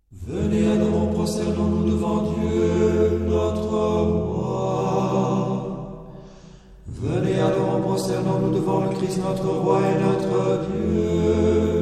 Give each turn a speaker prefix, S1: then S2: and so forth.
S1: Venez, adorons, prosternons-nous devant Dieu, notre roi. Venez, adorons, prosternons-nous devant le Christ, notre roi et notre Dieu.